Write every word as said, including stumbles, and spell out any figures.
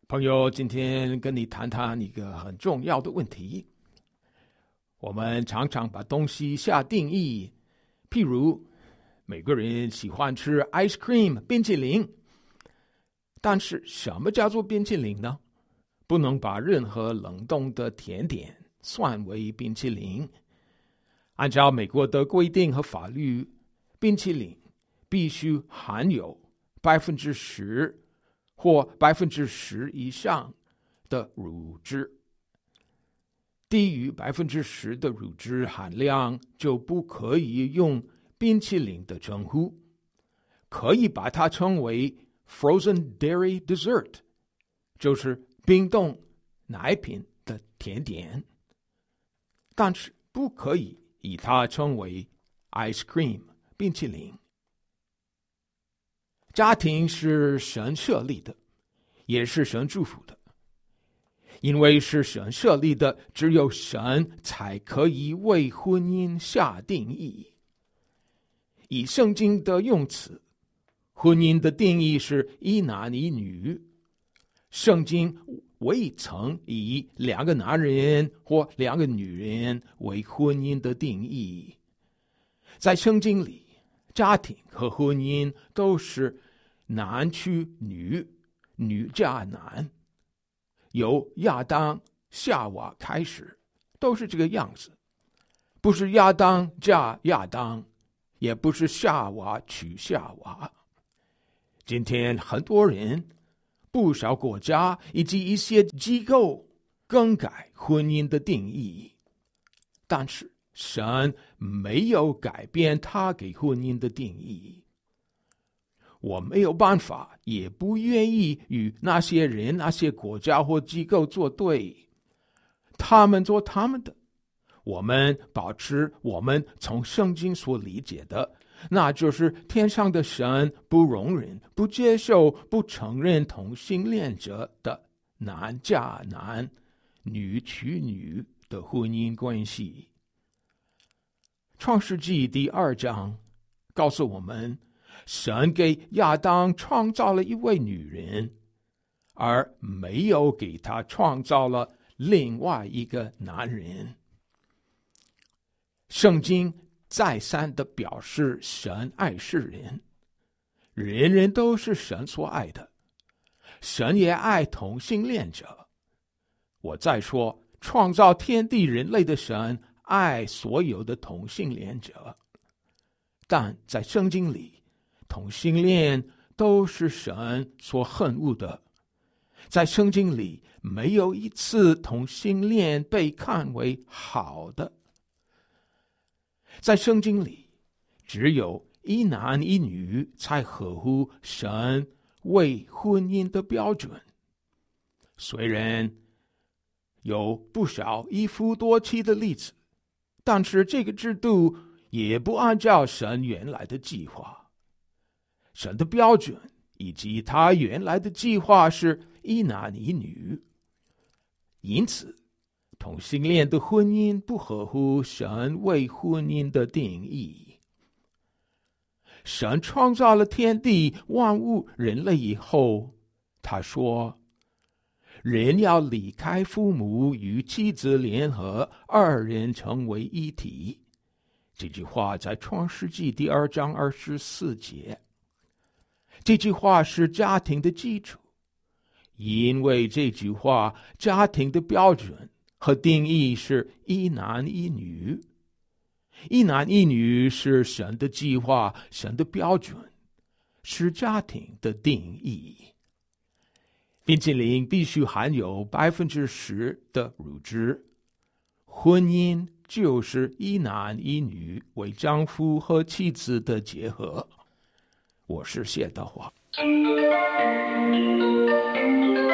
朋友，今天跟你谈谈一个很重要的问题。我们常常把东西下定义，譬如每个人喜欢吃 ice cream 冰淇淋，但是什么叫做冰淇淋呢？不能把任何冷冻的甜点算为冰淇淋。按照美国的规定和法律，冰淇淋必须含有百分之十或百分之十以上的乳汁，低于百分之十的乳汁含量就不可以用冰淇淋的称呼，可以把它称为 frozen dairy dessert， 就是冰冻奶品的甜点，但是不可以以它称为 ice cream 冰淇淋。家庭是神设立的，也是神祝福的。因为是神设立的，只有神才可以为婚姻下定义。以圣经的用词，婚姻的定义是一男一女。圣经未曾以两个男人或两个女人为婚姻的定义。在圣经里，家庭和婚姻都是男娶女，女嫁男，由亚当夏娃开始都是这个样子，不是亚当嫁亚当，也不是夏娃娶夏娃。今天很多人，不少国家以及一些机构更改婚姻的定义，但是神没有改变他给婚姻的定义。我没有办法，也不愿意与那些人、那些国家或机构作对。他们做他们的，我们保持我们从圣经所理解的，那就是天上的神不容忍、不接受、不承认同性恋者的男嫁男、女娶女的婚姻关系。创世纪第二章告诉我们，神给亚当创造了一位女人，而没有给他创造了另外一个男人。圣经再三地表示神爱世人，人人都是神所爱的，神也爱同性恋者。我再说，创造天地人类的神爱所有的同性恋者，但在圣经里，同性恋都是神所恨恶的。在圣经里，没有一次同性恋被看为好的。在圣经里，只有一男一女才合乎神为婚姻的标准。虽然有不少一夫多妻的例子，但是这个制度也不按照神原来的计划。神的标准以及他原来的计划是一男一女，因此同性恋的婚姻不合乎神为婚姻的定义。神创造了天地万物人类以后，他说，人要离开父母，与妻子联合，二人成为一体。这句话在创世纪第二章二十四节。这句话是家庭的基础，因为这句话家庭的标准和定义是一男一女。一男一女是神的计划，神的标准，是家庭的定义。冰淇淋必须含有百分之十的乳汁。婚姻就是一男一女为丈夫和妻子的结合。我是谢德华。